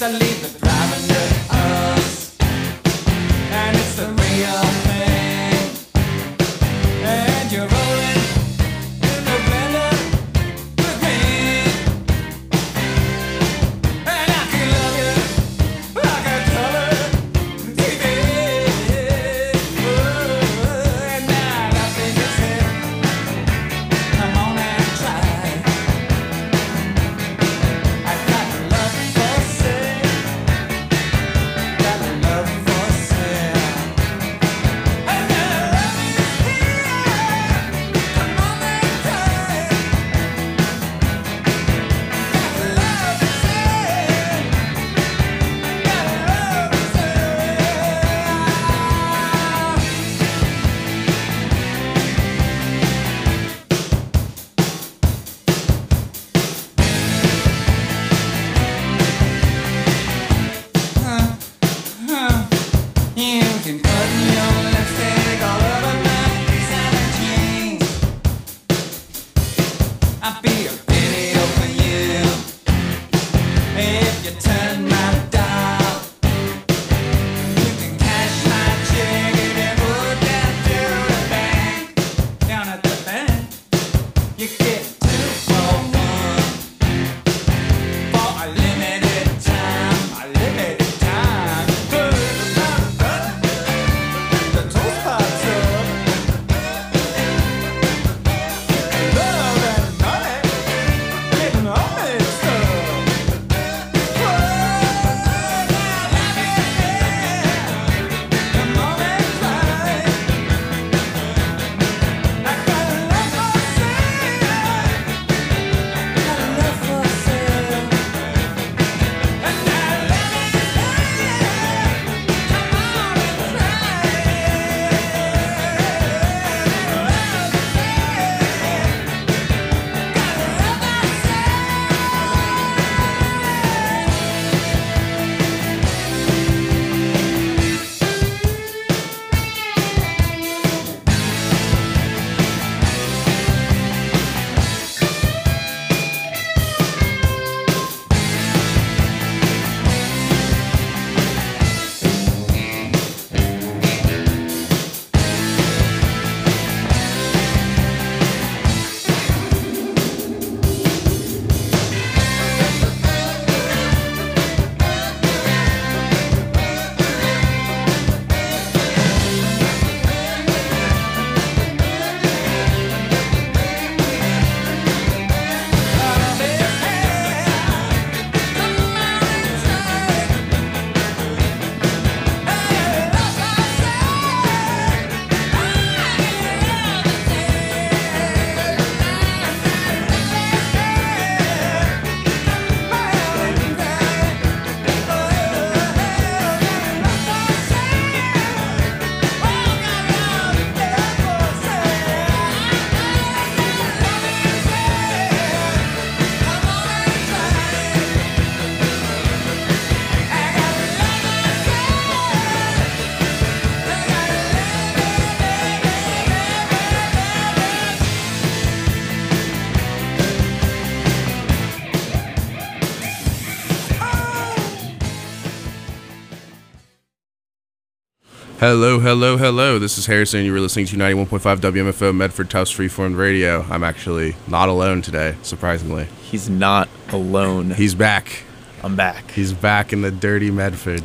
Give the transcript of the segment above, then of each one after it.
Hello, hello, hello. This is Harrison. You were listening to 91.5 WMFO Medford Tufts Freeform Radio. I'm actually not alone today, surprisingly. He's not alone. He's back. I'm back. He's back in the dirty Medford.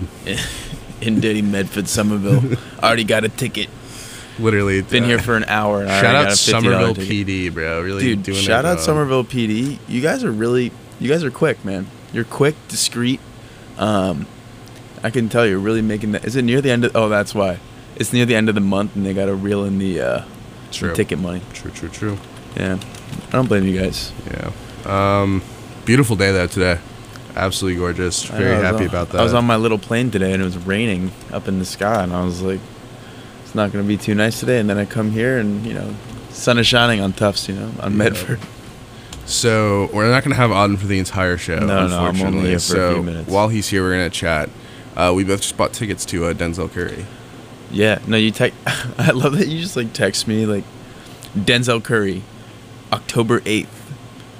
In dirty Medford, Somerville. Already got a ticket. Literally. Been here for an hour. And shout out got a Somerville ticket. PD, bro. Really Dude, doing shout it, out Somerville PD. You guys are quick, man. You're quick, discreet. I can tell you're really making that. Is it near the end of? Oh, that's why. It's near the end of the month, and they got to reel in the ticket money. True. Yeah, I don't blame you guys. Yeah. Beautiful day though today. Absolutely gorgeous. Very happy about that. I was on my little plane today, and it was raining up in the sky, and I was like, it's not going to be too nice today. And then I come here, and sun is shining on Tufts, on Medford. So we're not going to have Auden for the entire show. No, unfortunately. I'm only here for a few minutes. While he's here, we're going to chat. We both just bought tickets to Denzel Curry. Yeah, no, I love that you just text me Denzel Curry, October 8th,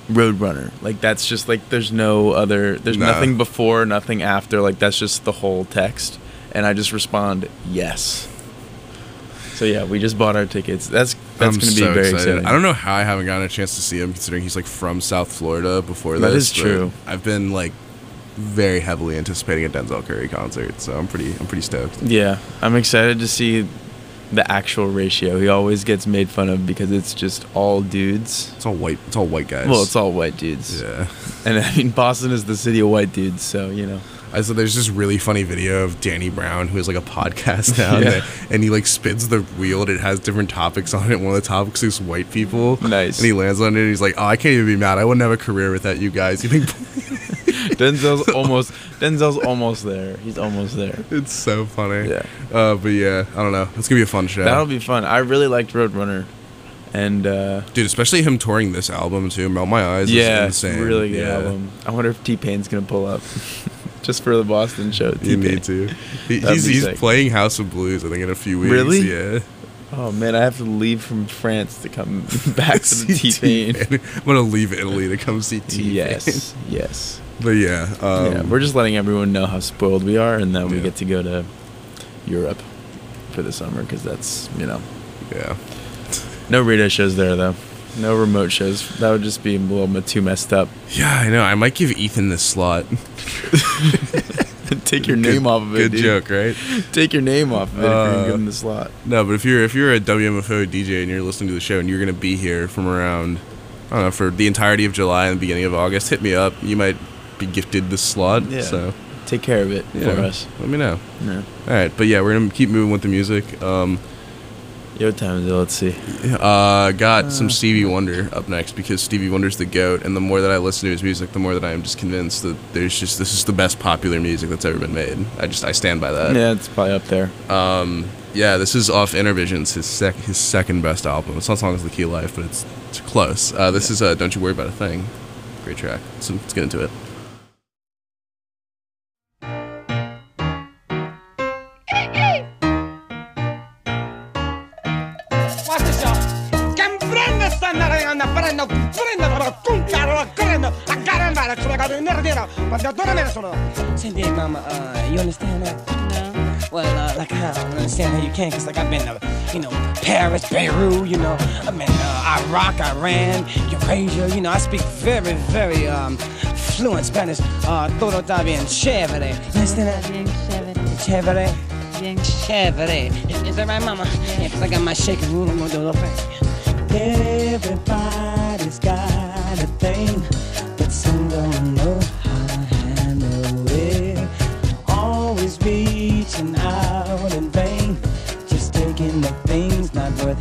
Roadrunner. Like, that's just like, there's nothing before, nothing after. Like, that's just the whole text. And I just respond, yes. So yeah, we just bought our tickets. That's going to be so very excited. exciting. I don't know how I haven't gotten a chance to see him, considering he's like from South Florida before this. That is true. I've been like very heavily anticipating a Denzel Curry concert, so I'm pretty stoked. Yeah, I'm excited to see the actual ratio. He always gets made fun of because it's just all dudes. It's all white. It's all white guys. Well, it's all white dudes. Yeah. And I mean, Boston is the city of white dudes, so you know. So there's this really funny video of Danny Brown, who has like a podcast now, Yeah. and he like spins the wheel and it has different topics on it. One of the topics is white people. Nice. And he lands on it and he's like, "Oh, I can't even be mad. I wouldn't have a career without you guys." You think? Denzel's almost there. He's almost there. It's so funny. Yeah. But yeah, I don't know. It's gonna be a fun show. That'll be fun. I really liked Roadrunner, and Dude, especially him touring this album too. Melt My Eyes. yeah, is insane. really good album. I wonder if T-Pain's gonna pull up just for the Boston show. You T-Pain. need to. That'd be He's sick. playing House of Blues, I think, in a few weeks. Really? Yeah. Oh man, I have to leave from France to come back to the T-Pain. I'm gonna leave Italy to come see T-Pain. Yes, yes. But yeah, Yeah, we're just letting everyone know how spoiled we are, and then we Yeah. get to go to Europe for the summer because that's, you know, yeah. no radio shows there though, no remote shows. That would just be a little bit too messed up. Yeah, I know. I might give Ethan this slot. Take your name off of it. Good dude. joke, right? Take your name off of it if you're gonna give him the slot. No, but if you're a WMFO DJ and you're listening to the show and you're gonna be here from around, I don't know, for the entirety of July and the beginning of August, hit me up. You might be gifted this slot. Yeah. So Take care of it yeah, for us. let me know. Yeah. All right, but yeah, we're gonna keep moving with the music. Yo, time is it? Let's see. Got some Stevie Wonder up next because Stevie Wonder's the GOAT, and the more that I listen to his music, the more that I am just convinced that this is the best popular music that's ever been made. I stand by that. Yeah, it's probably up there. Yeah, this is off Intervisions, his second best album. It's not as long as The Key of Life, but it's close. This is Don't You Worry About a Thing. Great track. So let's get into it. Watch this, y'all. Can prende sta andando, prendo un carro, correndo, a gara andare, sulla gara in nero, quando torna me sono. Senti, mama, you understand that? No. Well, like I don't understand how you can, cause like I've been to, Paris, Beirut, I've been Iraq, Iran, Eurasia, I speak very, very fluent Spanish. Todo está bien chévere. You understand that? Bien chévere. Chévere. Bien Chévere. Is that right, mama? Yeah, cause I got my shaking room, I'm gonna do a little thing. Everybody's got a thing, but some don't know how to handle it. Always reaching out in vain, just taking the things not worth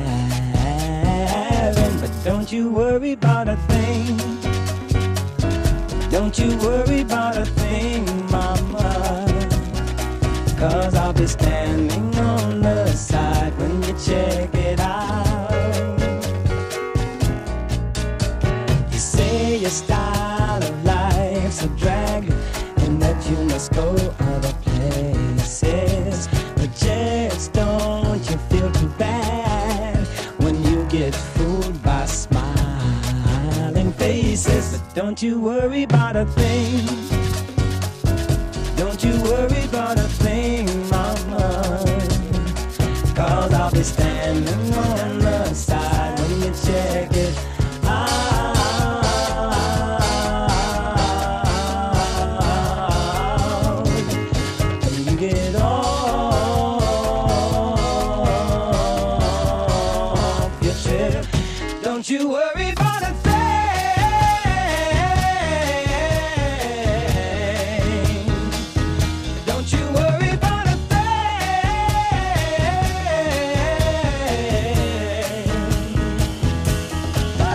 having. But don't you worry about a thing. Don't you worry about a thing, mama. Cause I'll be standing on the side when you check it out. You say your style of life's a drag and that you must go other places, but just don't you feel too bad when you get fooled by smiling faces. But don't you worry about a thing. Don't you worry about a thing, mama. Cause I'll be standing on the side when you check it out. When you get off your trip, don't you worry about a thing. Don't you worry about a thing. Oh,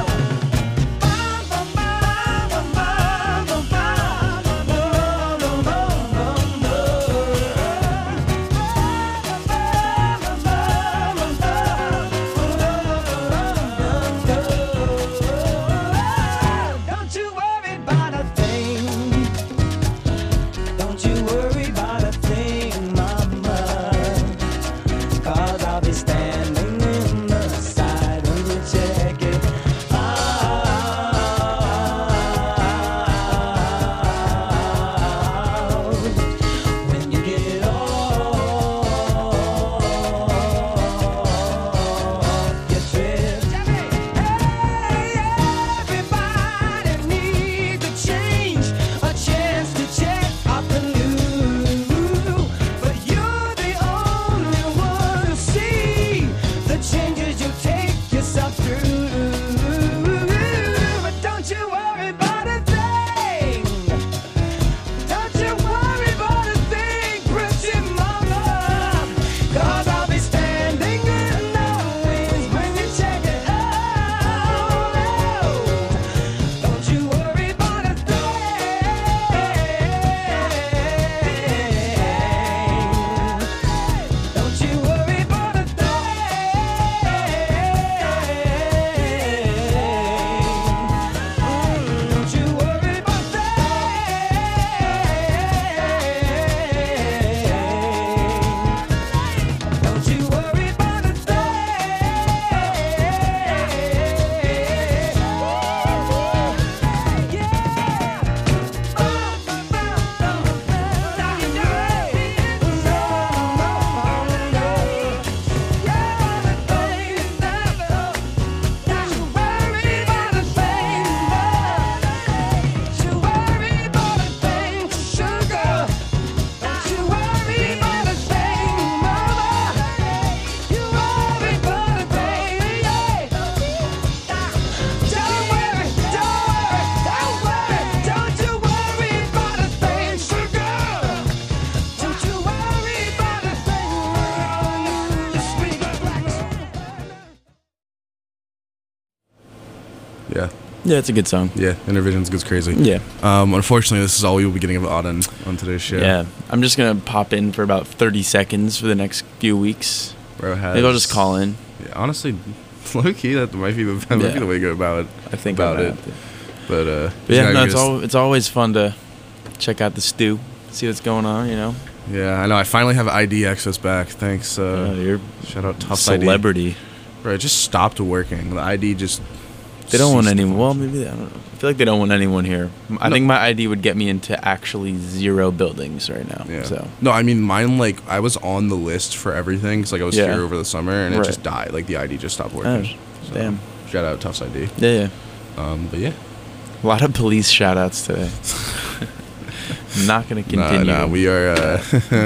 Yeah, it's a good song. Yeah, Intervisions goes crazy. Yeah. Unfortunately, this is all we will be getting of Auden on today's show. Yeah. I'm just going to pop in for about 30 seconds for the next few weeks. Bro has, Maybe I'll just call in. Yeah, honestly, low key, that might be the way to go about it. I think about I it. might have to. But yeah, no, it's always fun to check out the stew, see what's going on, you know. Yeah, I know. I finally have ID access back. Thanks. You're shout out Tufts ID. celebrity. Bro, it just stopped working. The ID just. They don't want anyone. Well, maybe I don't know. I feel like they don't want anyone here. I think my ID would get me into actually 0 buildings right now. Yeah. So. No, I mean mine. Like I was on the list for everything because like I was here over the summer and it just died. Like the ID just stopped working. Oh, so, damn. Shout out Tufts ID. Yeah. But yeah. A lot of police shout outs today. Not gonna continue. Nah, we are.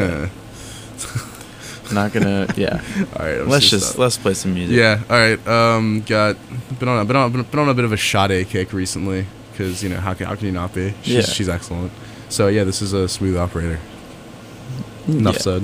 Not gonna. Yeah. All right. Let's play some music. Yeah. All right. Been on a bit of a Sade kick recently because you know how can you not be? She's excellent. So yeah, this is a Smooth Operator. Enough said.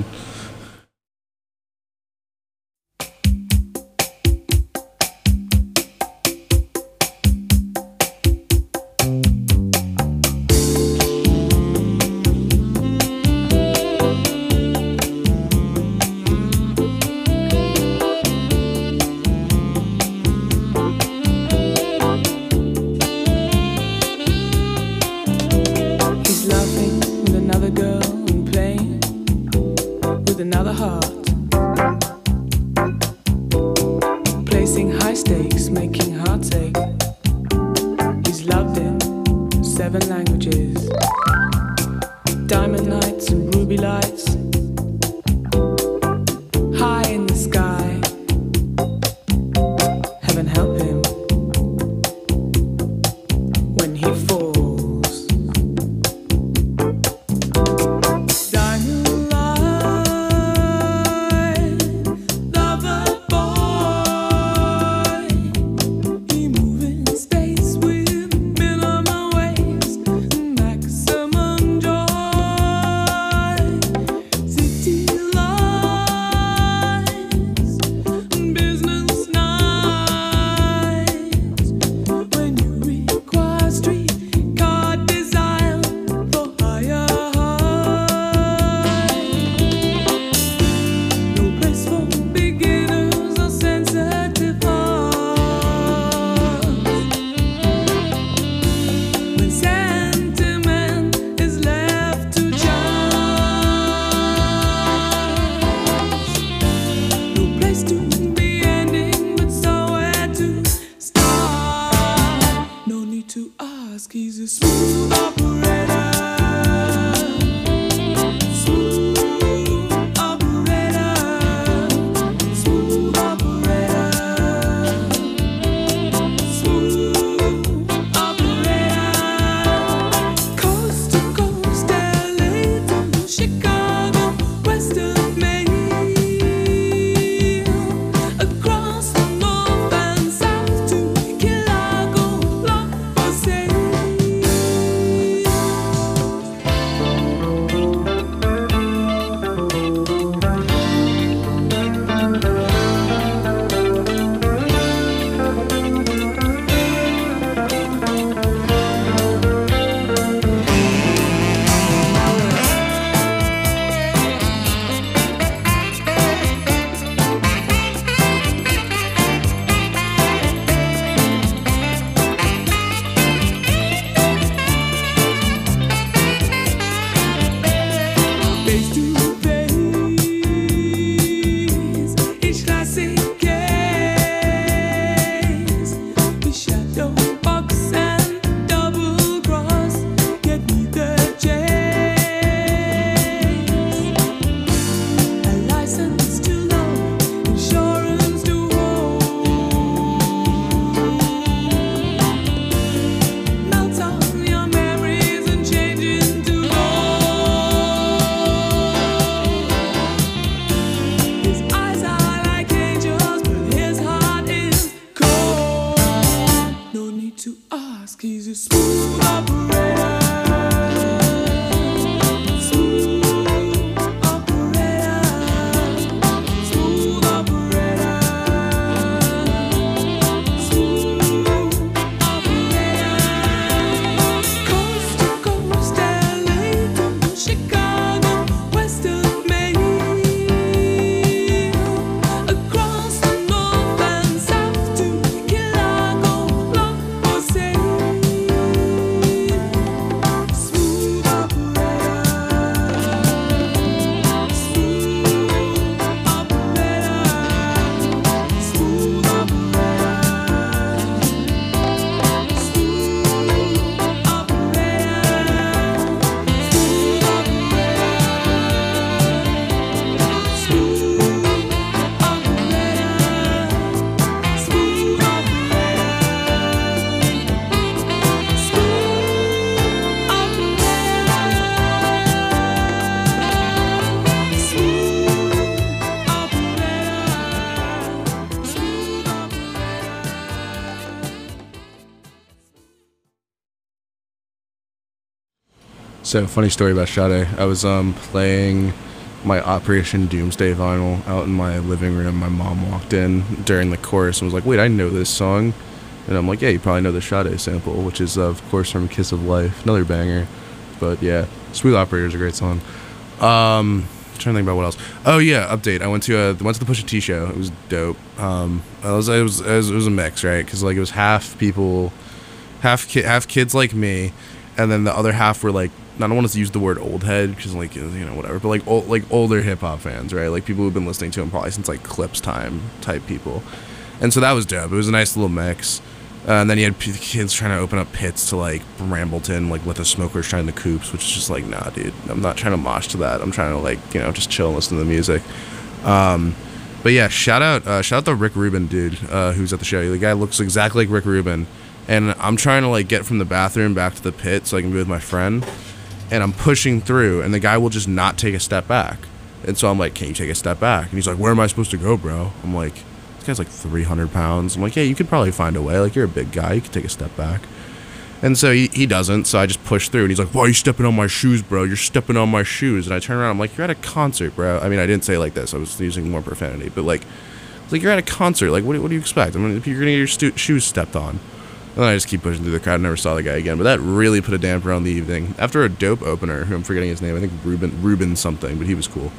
So, funny story about Sade. I was playing my Operation Doomsday vinyl out in my living room. My mom walked in during the chorus and was like, "Wait, I know this song." And I'm like, "Yeah, you probably know the Sade sample," which is, of course, from Kiss of Life. Another banger. But, yeah, Smooth Operator is a great song. Trying to think about what else. Oh yeah, update. I went to the Pusha T show. It was dope. It was a mix, right? Because like it was half people, half kids like me, and then the other half were like, I don't want to use the word old head because like, you know, whatever, but like older hip hop fans, right? Like people who've been listening to him probably since like Clips time type people, and so that was dope. It was a nice little mix. And then you had kids trying to open up pits to like Brambleton, like let the smokers shine the coops, which is just like, nah, dude, I'm not trying to mosh to that. I'm trying to like, you know, just chill and listen to the music. But yeah, shout out to Rick Rubin, dude, who's at the show. The guy looks exactly like Rick Rubin, and I'm trying to like get from the bathroom back to the pit so I can be with my friend, and I'm pushing through, and the guy will just not take a step back, and so I'm like, "Can you take a step back?" And he's like, "Where am I supposed to go, bro?" I'm like, "This guy's like 300 pounds." I'm like, "Yeah, you could probably find a way. Like, you're a big guy. You could take a step back." And so he doesn't, so I just push through, and he's like, "Why are you stepping on my shoes, bro? You're stepping on my shoes." And I turn around, I'm like, "You're at a concert, bro." I mean, I didn't say it like this. I was using more profanity, but like, it's like, you're at a concert. Like, what do you expect? I mean, if you're going to get your shoes stepped on. And then I just keep pushing through the crowd, never saw the guy again. But that really put a damper on the evening. After a dope opener, who I'm forgetting his name, I think Ruben something, but he was cool.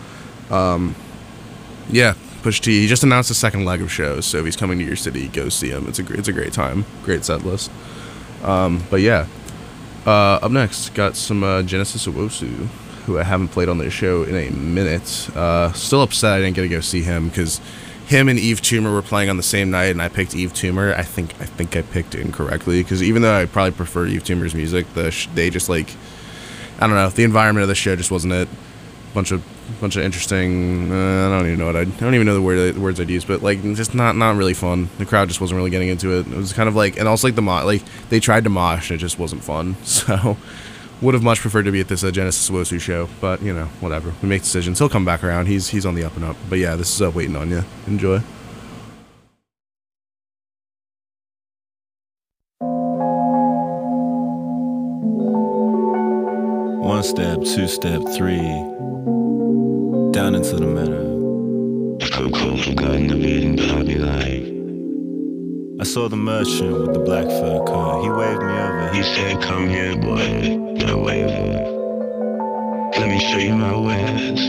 Yeah, Pusha T. He just announced a second leg of shows, so if he's coming to your city, go see him. It's a great time, great set list. But yeah, up next, got some Genesis Owusu, who I haven't played on this show in a minute. Still upset I didn't get to go see him, because him and Eve Toomer were playing on the same night, and I picked Eve Toomer. I think I picked incorrectly, because even though I probably prefer Eve Toomer's music, they just like, I don't know, the environment of the show just wasn't it. Bunch of interesting. I don't even know the words I'd use, but like just not really fun. The crowd just wasn't really getting into it. It was kind of like, and also like they tried to mosh and it just wasn't fun. So would have much preferred to be at this Genesis Owusu show, but you know, whatever. We make decisions. He'll come back around. He's on the up and up. But yeah, this is Waiting on You. Enjoy. One step, two step, three, down into the meadow. I come cold from Garden of Eden, but I'll be like, I saw the merchant with the black fur coat. He waved me over. he said, come here, boy, no waiver. Let me show you my wares.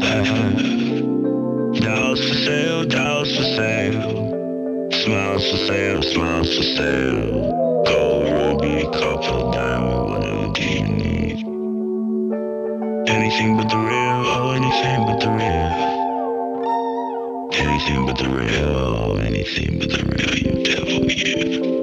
Dolls for sale, dolls for sale. Smiles for sale, smiles for sale. Gold, ruby, copper, diamond, whatever do you need. Anything but the real, oh, anything but the real. Anything but the real, oh, anything but the real, you devil, you.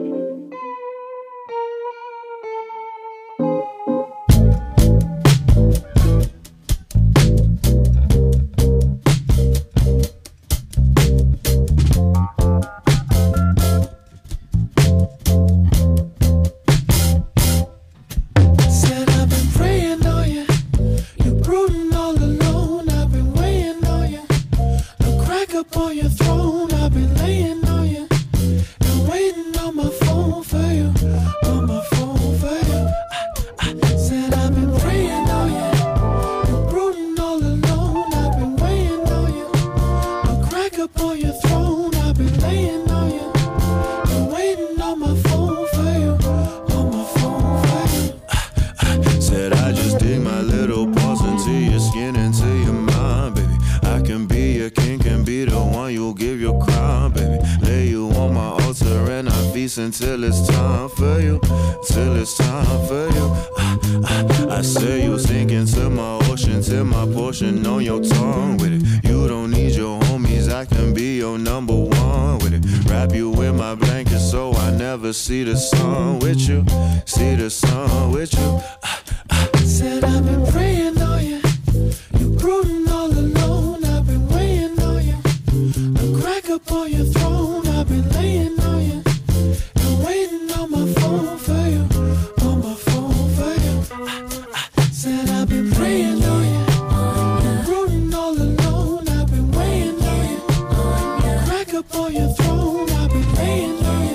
Until it's time for you, till it's time for you. I say you sink into my ocean, till my portion on your tongue with it. You don't need your homies, I can be your number one with it. Wrap you in my blanket so I never see the sun with you, see the sun with you. Said I've been praying on you, you brooding all alone. I've been waiting on you, the crack up on your throne. I've been laying on you. Waiting on my phone for you, on my phone for you. Said I've been praying on you, brooding all alone. I've been waiting on you, crack up on your throne. I've been laying on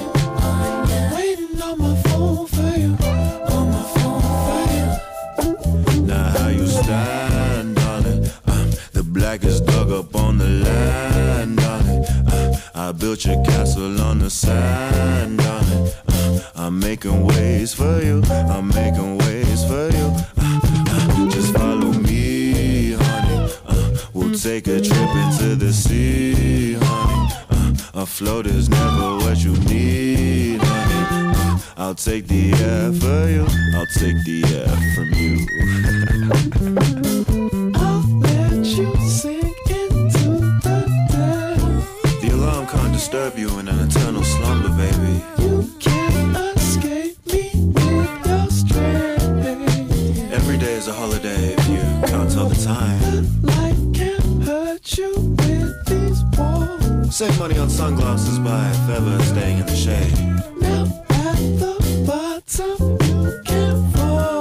you, waiting on my phone for you, on my phone for you. Now built your castle on the sand, darling. I'm making ways for you. I'm making ways for you. Just follow me, honey. We'll take a trip into the sea, honey. A float is never what you need, honey. I'll take the air for you. I'll take the air from you. I'll let you sink into the day. The alarm can't disturb you in an eternal slumber, baby. You can't escape me with your strength. Every day is a holiday if you can't tell the time. The light can't hurt you with these walls. Save money on sunglasses by forever staying in the shade. Now at the bottom you can't fall.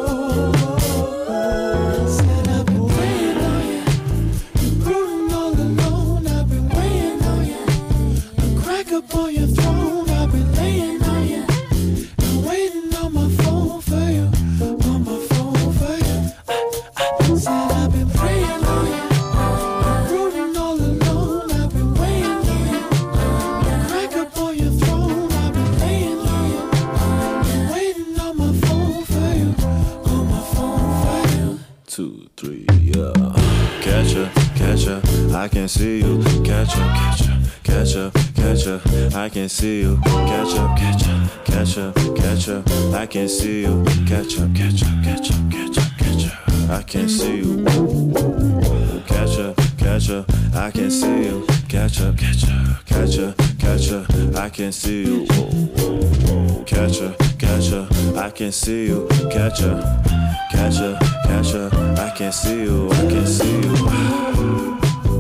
Said I've been waiting on you. You're brooding all alone. I've been waiting on you. A crack up on your throne. I've been laying on you. And waiting on my phone for you. On my phone for you. Said I've been praying on you. You're brooding all alone. I've been waiting on you. A crack up on your throne. I've been laying on you. And waiting on my phone for you. On my phone for you. 2, 3, yeah. Catch ya, I can see you. Catch ya, I can see you. Catch ya, I can see you. Catch ya, I can see you. Catch ya, I can see you. Catch ya, I can see you. Catch ya, I can see you. Catch ya, I can see you. I can see you.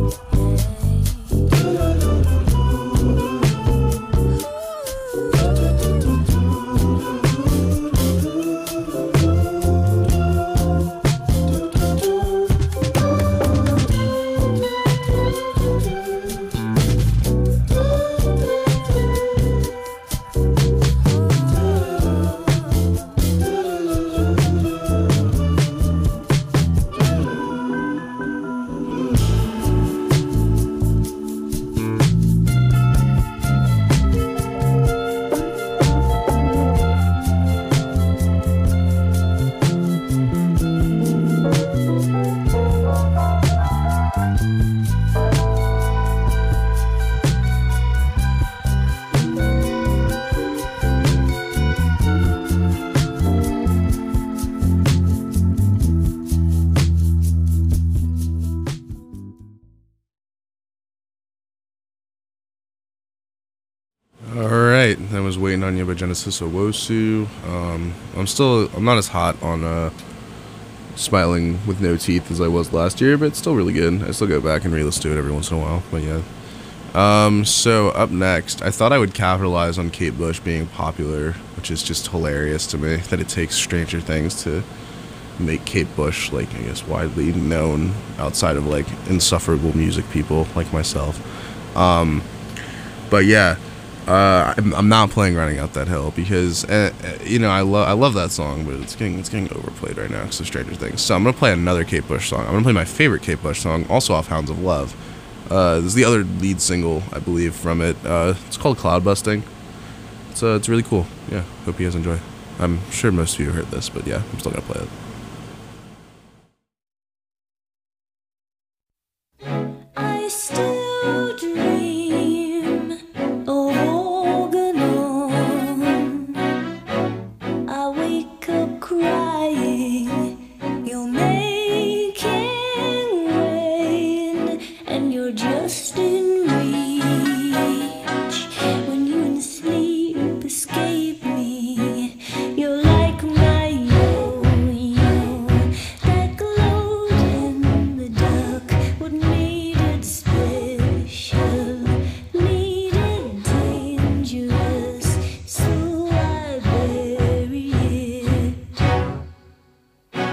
I was waiting on you by Genesis Owusu. I'm not as hot on Smiling with No Teeth as I was last year, but it's still really good. I still go back and re-listen to it every once in a while, but yeah. So up next, I thought I would capitalize on Kate Bush being popular, which is just hilarious to me, that it takes Stranger Things to make Kate Bush, like, I guess, widely known outside of, like, insufferable music people like myself. But yeah. I'm not playing Running Out That Hill because I love that song, but it's getting overplayed right now because of Stranger Things. So I'm gonna play another Kate Bush song. I'm gonna play my favorite Kate Bush song, also off Hounds of Love. This is the other lead single, I believe, from it. It's called Cloud Busting. It's really cool. Yeah, hope you guys enjoy. I'm sure most of you heard this, but yeah, I'm still gonna play it. I still dream of Organon. I wake up crying. You're making rain, and you're just in reach. When you in sleep escape me, you're like my yo-yo that glowed in the dark. What made it special, made it dangerous, so I bury it.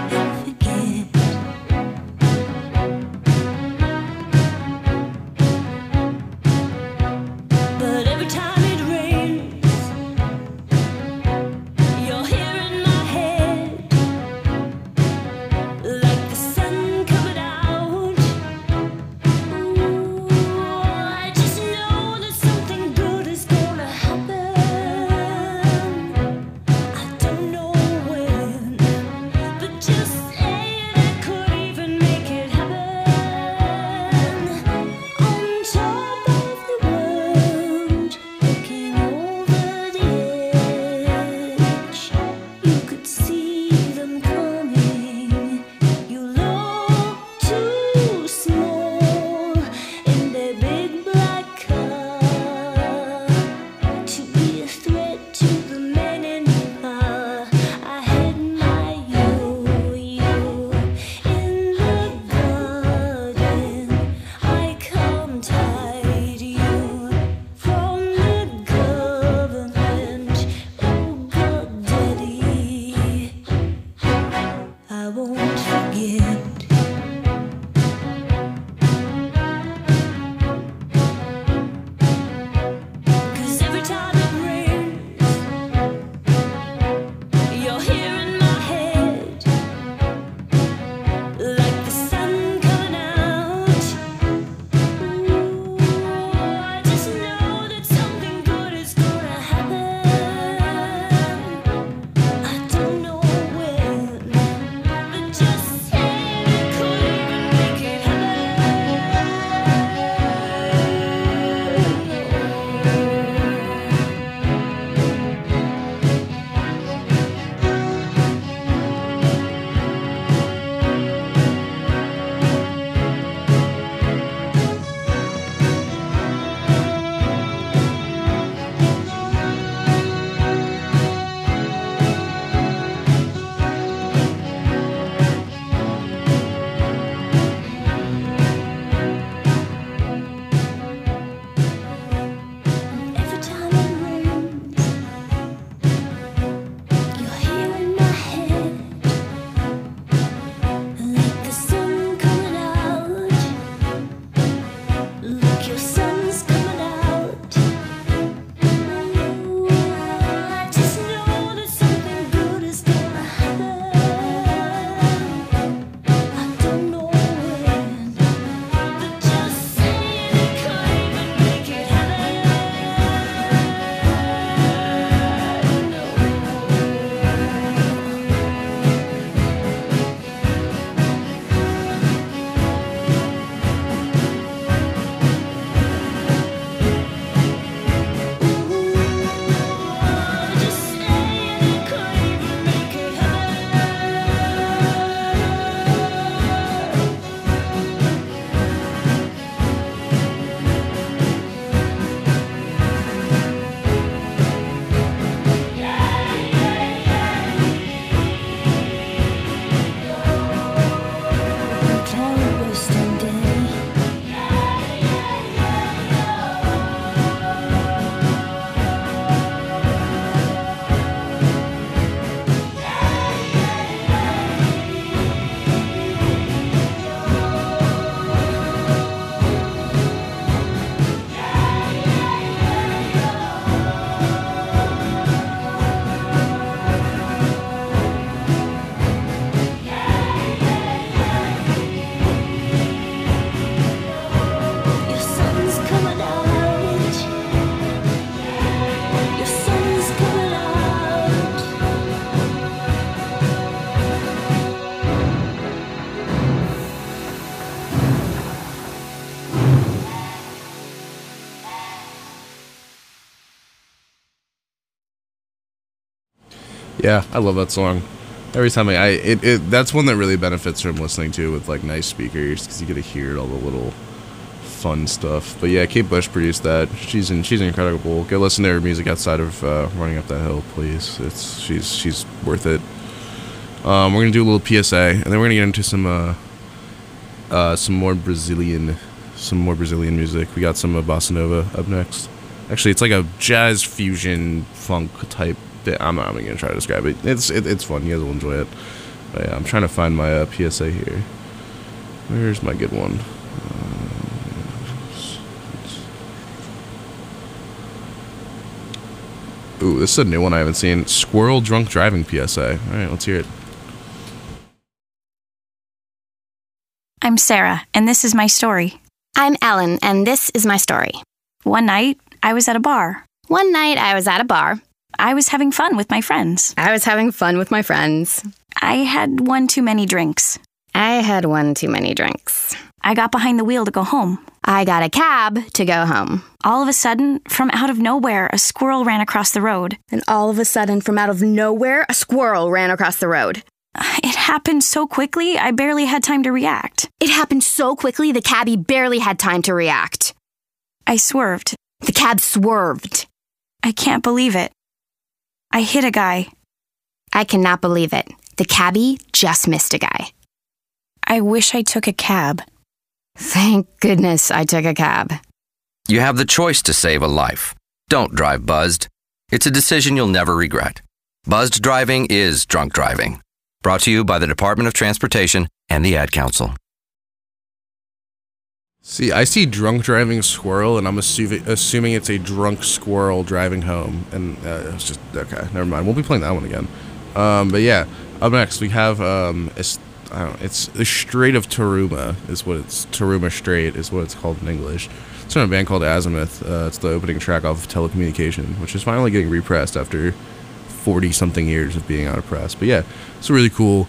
Yeah, I love that song. Every time that's one that really benefits from listening to with like nice speakers because you get to hear all the little fun stuff. But yeah, Kate Bush produced that. She's incredible. Go listen to her music outside of Running Up That Hill, please. She's worth it. We're gonna do a little PSA, and then we're gonna get into some more Brazilian music. We got some bossa nova up next. Actually, it's like a jazz fusion funk type. I'm not even gonna try to describe it. It's fun. You guys will enjoy it. But yeah, I'm trying to find my PSA here. Where's my good one? Ooh, this is a new one I haven't seen. Squirrel drunk driving PSA. All right, let's hear it. I'm Sarah, and this is my story. I'm Ellen, and this is my story. One night, I was at a bar. I was having fun with my friends. I had one too many drinks. I got behind the wheel to go home. I got a cab to go home. All of a sudden, from out of nowhere, a squirrel ran across the road. And all of a sudden, from out of nowhere, a squirrel ran across the road. It happened so quickly, I barely had time to react. It happened so quickly, the cabbie barely had time to react. I swerved. The cab swerved. I can't believe it. I hit a guy. I cannot believe it. The cabbie just missed a guy. I wish I took a cab. Thank goodness I took a cab. You have the choice to save a life. Don't drive buzzed. It's a decision you'll never regret. Buzzed driving is drunk driving. Brought to you by the Department of Transportation and the Ad Council. See, I see drunk driving squirrel, and I'm assuming it's a drunk squirrel driving home. And it's just, okay, never mind. We'll be playing that one again. But yeah, up next we have, it's the Strait of Taruma Taruma Strait is what it's called in English. It's from a band called Azimuth. It's the opening track off of Telecommunication, which is finally getting repressed after 40-something years of being out of press. But yeah, it's a really cool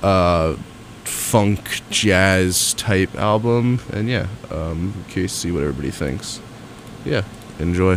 funk jazz type album, and yeah, I'm curious to see what everybody thinks. Yeah, enjoy.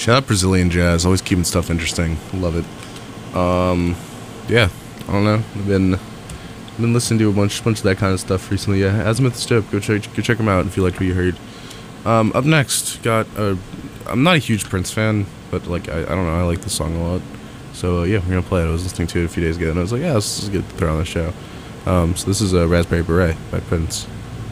Shout out Brazilian jazz, always keeping stuff interesting. Love it. Yeah, I don't know. I've been listening to a bunch of that kind of stuff recently. Yeah, Azimuth's dope. Go check them out if you liked what you heard. Up next, I'm not a huge Prince fan, but like I don't know, I like the song a lot. So yeah, we're gonna play it. I was listening to it a few days ago, and I was like, yeah, this is good to throw on the show. So this is Raspberry Beret by Prince.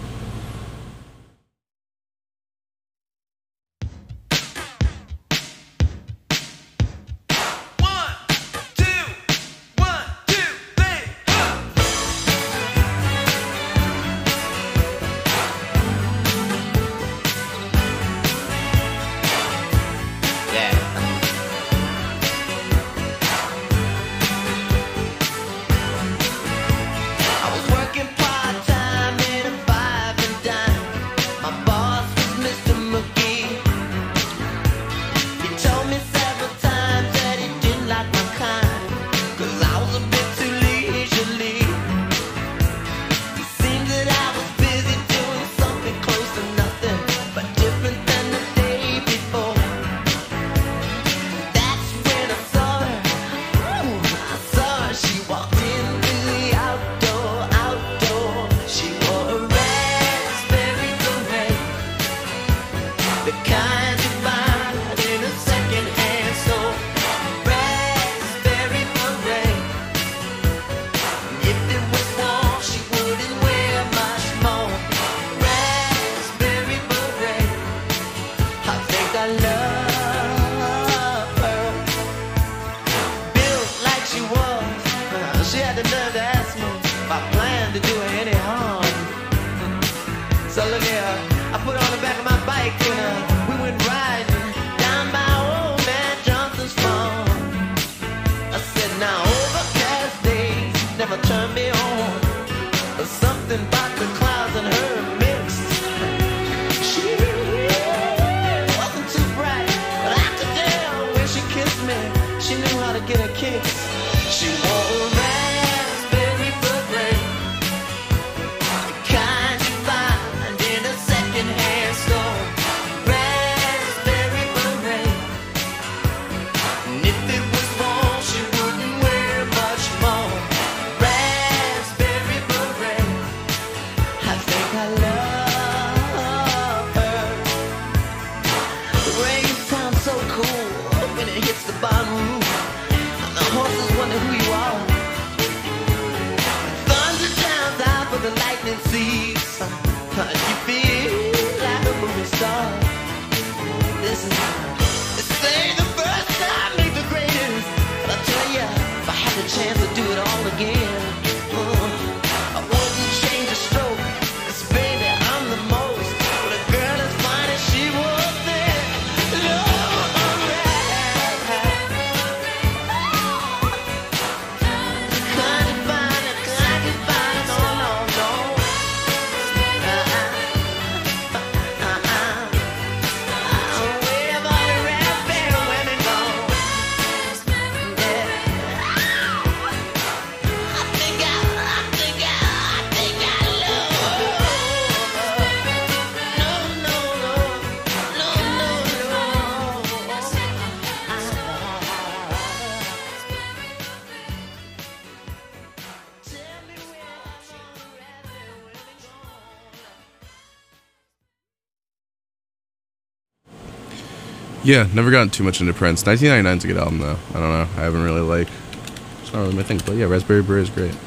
Yeah, never gotten too much into Prince. 1999's a good album, though. I don't know. I haven't really, it's not really my thing. But yeah, Raspberry Beret is great.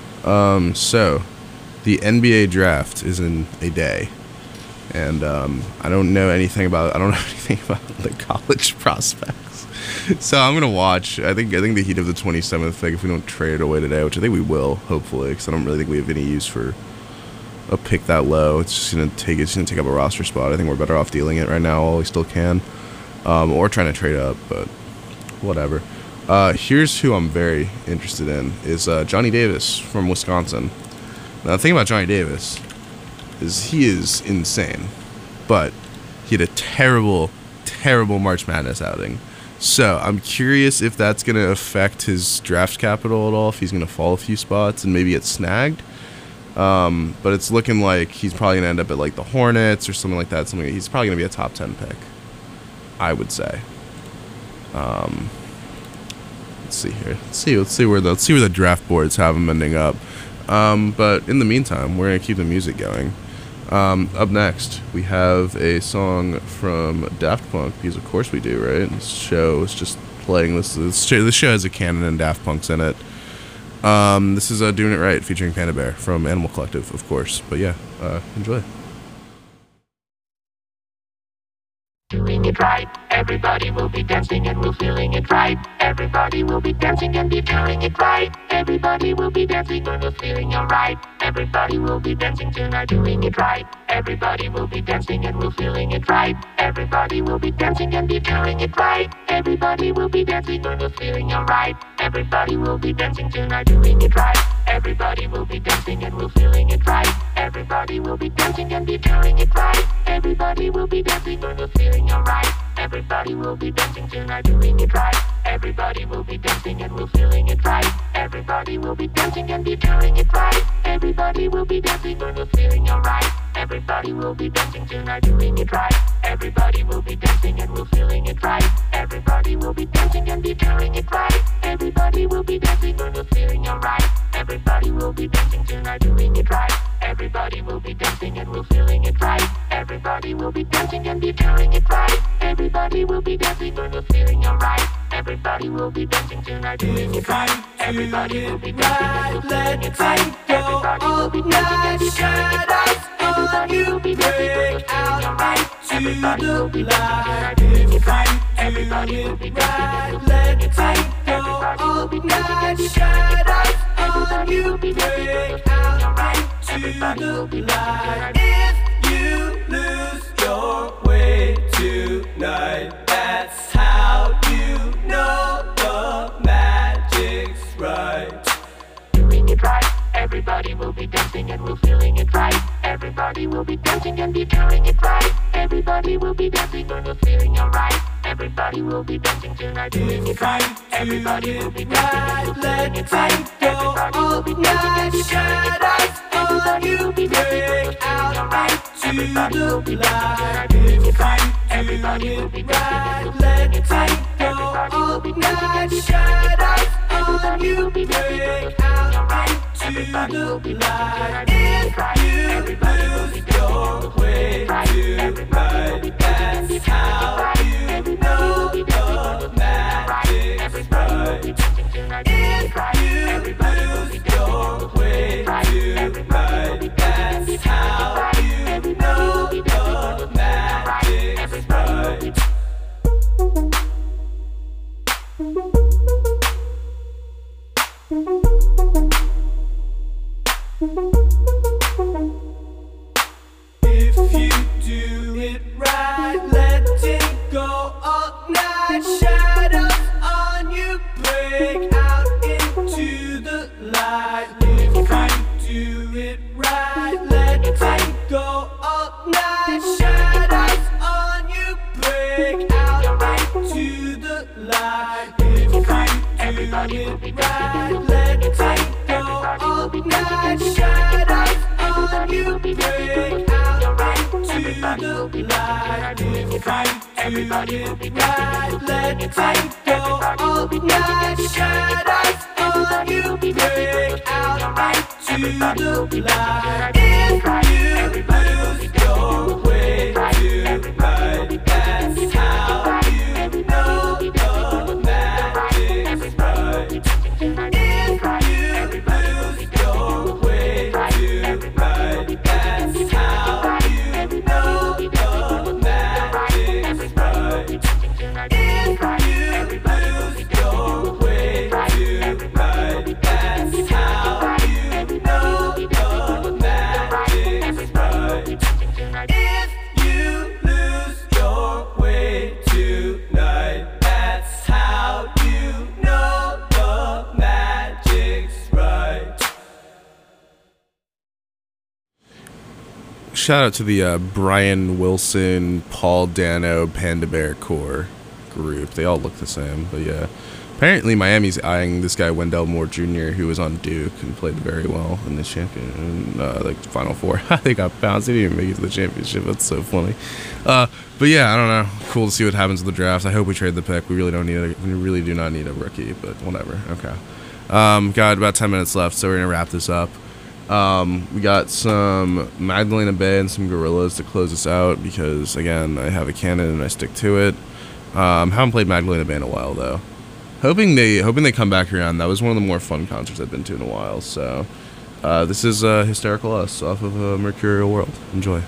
So, the NBA draft is in a day. And I don't know anything about the college prospects. So I'm going to watch. I think the heat of the 27th, if we don't trade it away today, which I think we will, hopefully, because I don't really think we have any use for a pick that low. It's just going to take up a roster spot. I think we're better off dealing it right now while we still can. Or trying to trade up, but whatever. Here's who I'm very interested in is Johnny Davis from Wisconsin. Now, the thing about Johnny Davis is he is insane, but he had a terrible March Madness outing. So I'm curious if that's going to affect his draft capital at all, if he's going to fall a few spots and maybe get snagged. But it's looking like he's probably going to end up at the Hornets or something like that. He's probably going to be a top 10 pick, I would say. Let's see here. Let's see where the draft boards have them ending up. But in the meantime, we're gonna keep the music going. Up next, we have a song from Daft Punk, because of course we do, right? This show is just playing this. This show has a canon and Daft Punk's in it. This is Doing It Right, featuring Panda Bear from Animal Collective, of course. But yeah, enjoy. Doing it right, everybody will be dancing and we're feeling it right. Everybody will be dancing and be feeling it right. Everybody will be dancing and we're feeling alright. Everybody will be dancing tonight, doing it right. Everybody will be dancing and we're feeling it right. Everybody will be dancing and be feeling it right. Everybody will be dancing and we're feeling alright. Everybody will be dancing tonight, doing it right. Everybody will be dancing and we're feeling it right. Everybody will be dancing and be feeling it right. Everybody will be dancing and we're feeling alright. Everybody will be dancing tonight, doing it right. Everybody will be dancing and we're feeling it right. Everybody will be dancing and be feeling it right. Everybody will be dancing and we're feeling alright. Everybody will be dancing tonight, doing it right. Everybody will be dancing and we're feeling it right. Everybody will be dancing and be feeling it right. Everybody will be dancing and we're feeling alright. Everybody will be dancing tonight, doing it right. Everybody will be dancing and we're feeling it right. Everybody will be dancing and be feeling it right. Everybody will be dancing and we're feeling alright. Everybody will be dancing tonight, doing it right. Everybody will be dancing and we're feeling it right. Everybody will be dancing and be feeling it right. Everybody will be dancing and we're feeling alright. Everybody will be dancing tonight, doing it right. Everybody will be dancing and we're feeling it right. Everybody will be dancing and be feeling it right. Everybody will be dancing and we're feeling alright. Everybody will be dancing tonight. If you lose your way tonight, that's how you know the magic's right. Doing it right. Everybody will be dancing and we're feeling it right. Everybody will be dancing and be feeling it right. Everybody will be dancing and we're feeling alright. Everybody will be dancing tonight, doing it right. Everybody will be dancing and we're feeling it right. Everybody will be dancing and be feeling it right. Everybody will be dancing and we're feeling alright. Everybody will be dancing tonight, doing it right. Everybody will be dancing and we're feeling it right. Everybody will be dancing and be feeling it right. Everybody will be dancing and we're feeling alright. Everybody will be dancing tonight, doing it right. Everybody will be dancing and we're feeling it right. Everybody will be dancing and be feeling it right. Everybody will be dancing and we're feeling right. Everybody will be dancing tonight, doing it right. Everybody will be dancing and we're feeling it right. Everybody will be dancing and be feeling it right. Everybody will be dancing and we're feeling it right. Everybody will be If you do it right, let it go all night. Shadows on you break out into the light. If you do it right, let it go all night. Shadows on you break out into the light. If you do it right, let it go all night. Shadows on you break out into the light. If you do it right, let it go all night. Shadows on you break out into the light. If you lose your way tonight, that's how you know the magic's right. If you lose your way tonight, that's how you know the magic's right. If you lose your way tonight, that's how you know the magic's right. If you lose your way tonight, that's how you know the magic's right. Shout out to the Brian Wilson, Paul Dano, Panda Bear Core group. They all look the same, but yeah. Apparently, Miami's eyeing this guy Wendell Moore Jr., who was on Duke and played very well in the Final Four. They got bounced. They didn't even make it to the championship. That's so funny. But yeah, I don't know. Cool to see what happens with the draft. I hope we trade the pick. We really do not need a rookie, but whatever. Okay. Got about 10 minutes left, so we're gonna wrap this up. We got some Magdalena Bay and some Gorillas to close us out because, again, I have a canon and I stick to it. Haven't played Magdalena Bay in a while though. Hoping they come back around. That was one of the more fun concerts I've been to in a while. So this is Hysterical Us off of Mercurial World. Enjoy.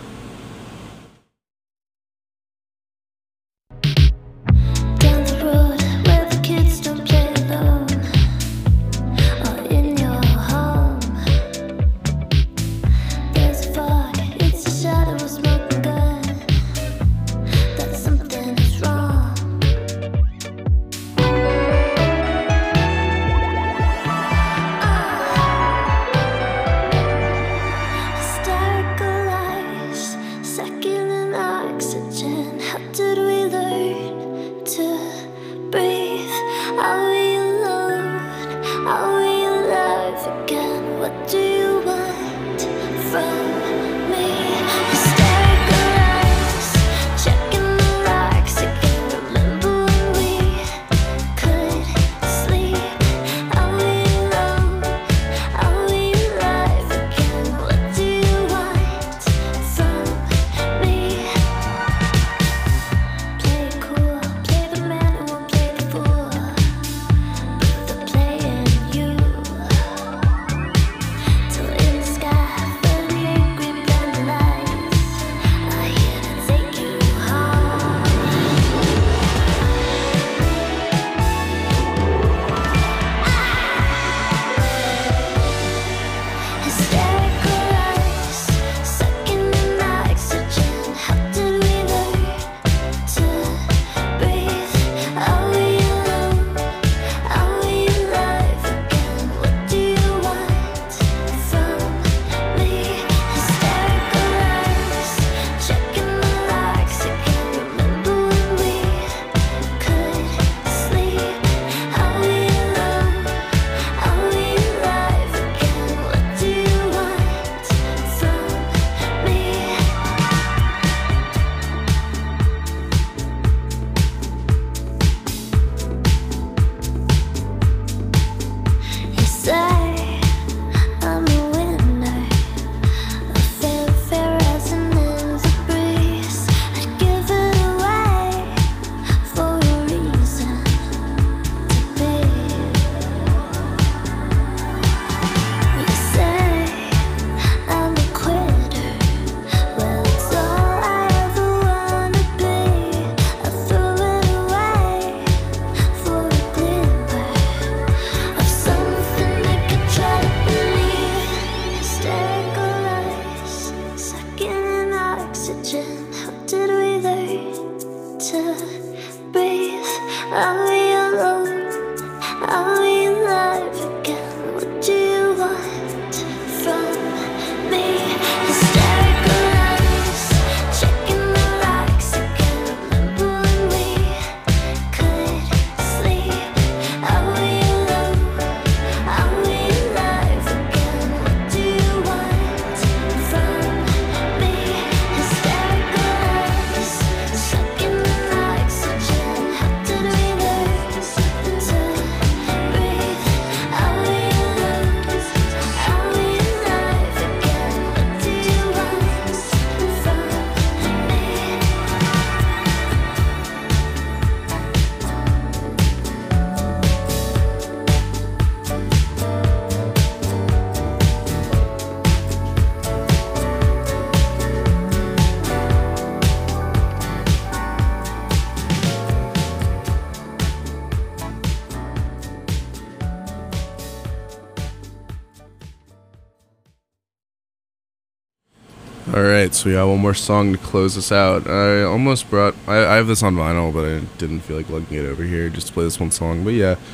Alright, so we got one more song to close us out. I almost brought... I have this on vinyl, but I didn't feel like lugging it over here just to play this one song. But yeah,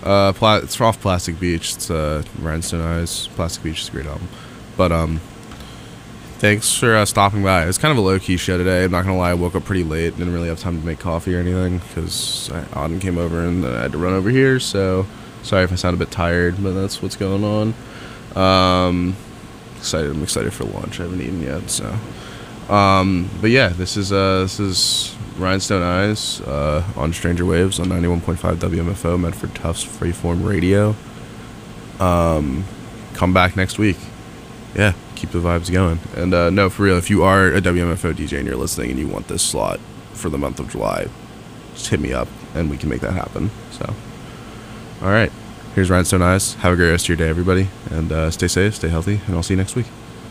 it's off Plastic Beach. It's Rhinestone Eyes. Plastic Beach is a great album. But thanks for stopping by. It was kind of a low-key show today. I'm not going to lie, I woke up pretty late. Didn't really have time to make coffee or anything because Auden came over and I had to run over here. So sorry if I sound a bit tired, but that's what's going on. I'm excited for lunch. I haven't eaten yet. So, but yeah, this is Rhinestone Eyes on Stranger Waves on 91.5 WMFO, Medford Tufts Freeform Radio. Come back next week. Yeah, keep the vibes going. And no, for real, if you are a WMFO DJ and you're listening and you want this slot for the month of July, just hit me up and we can make that happen. So, all right, here's Rhinestone Eyes. Have a great rest of your day, everybody, and stay safe, stay healthy, and I'll see you next week.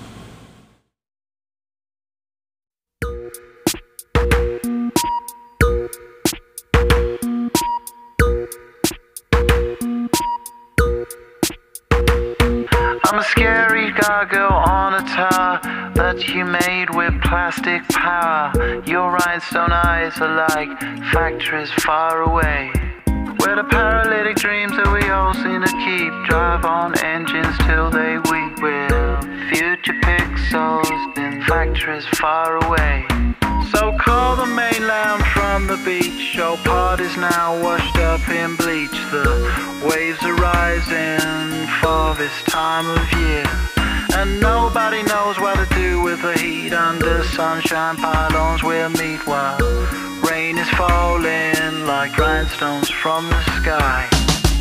I'm a scary gargoyle on a tower that you made with plastic power. Your rhinestone eyes are like factories far away, where the paralytic dreams that we all seem to keep drive on engines till they weep. We're future pixels in factories far away. So call the mainland from the beach. Your part is now washed up in bleach. The waves are rising for this time of year, and nobody knows what to do with the heat. Under sunshine pylons we'll meet while rain is falling like rhinestones from the sky.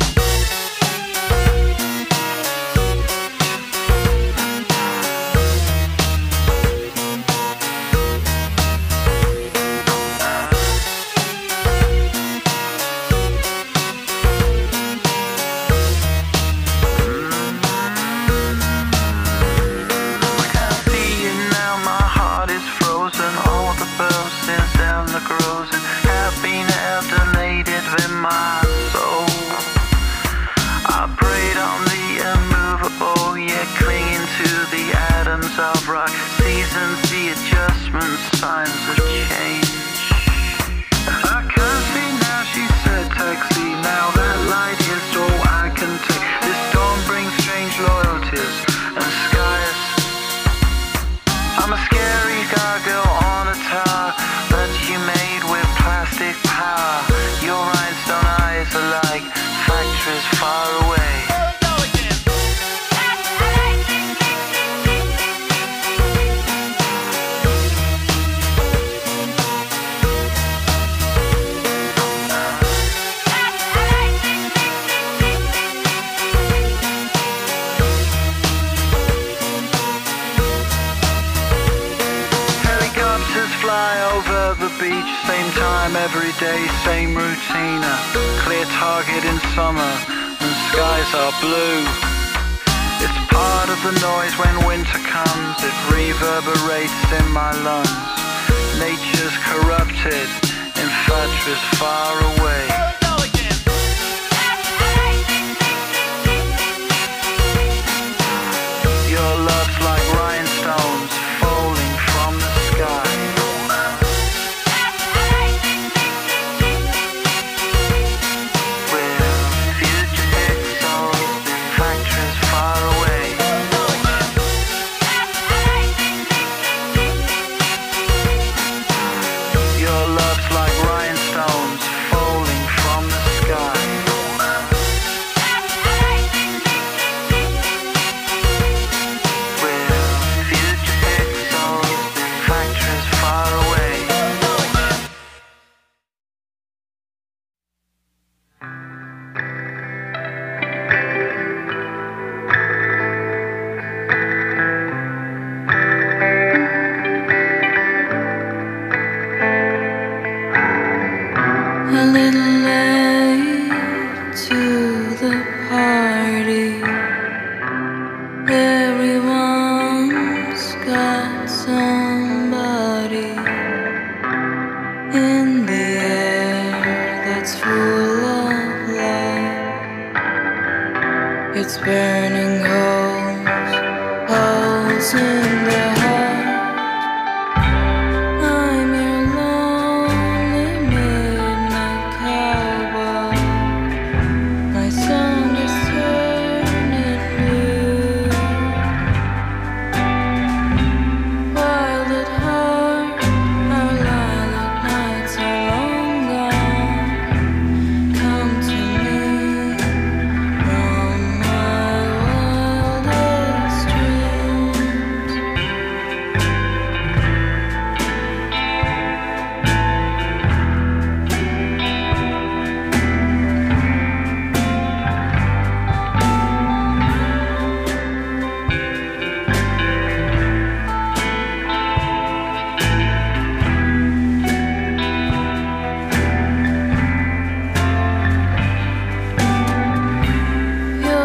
Of rock, seasons, the adjustments, signs of change. I can see now, she said taxi. Now that light is all I can take. This storm brings strange loyalties and skies. I'm a scary gargoyle on a tower that you made with plastic power. Your rhinestone eyes are like factories far away. Beach, same time every day, same routine. A clear target in summer and skies are blue. It's part of the noise when winter comes. It reverberates in my lungs. Nature's corrupted in factories far away. Your love's like rhinestones falling from the sky. It's burning holes in the